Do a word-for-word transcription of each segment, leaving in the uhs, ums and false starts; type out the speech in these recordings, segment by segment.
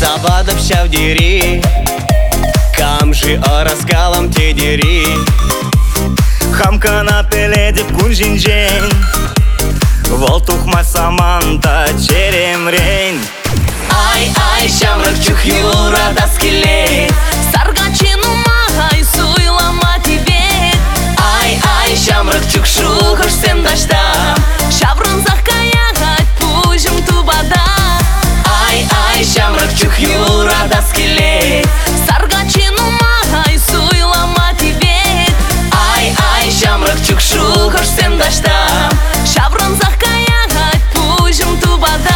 Сабадов шавдири, камжи араскалам тедири. Хамкана пеледip кунжинжен, волтухма саманта черемрен. Ай, ай, шамрак чух юра даскеле, саргачину махай суйлама тебе. Ай, ай, шамрак чух шухаш сем дашта, шаврунзах каягать пужем тубада. Ай, ай, шамрак чух юра даскеле, саргачину махай суйлама тебе. Ай, ай, шамрак чух шухаш сем дашта, шаврунзах каягать пужем тубада.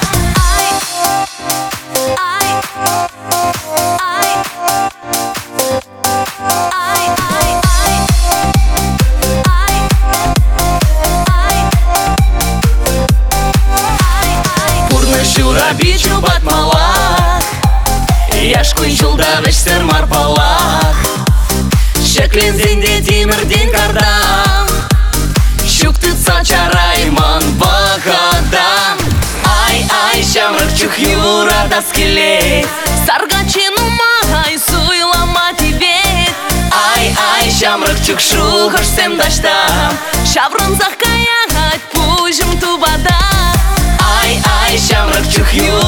Бичу батмалах, яшкуй жылдавыш сер марпалах. Шеклинзинде тимирден кардам, шуктыца чарайман бахадан. Ай, ай, шамрак чух юра даскеле, саргачину махай суйлама тебе. Ай, ай, шамрак чух шухаш сем даштам, шаврунзах каягать пужем тубада. Ай, ай, шамрак чух юра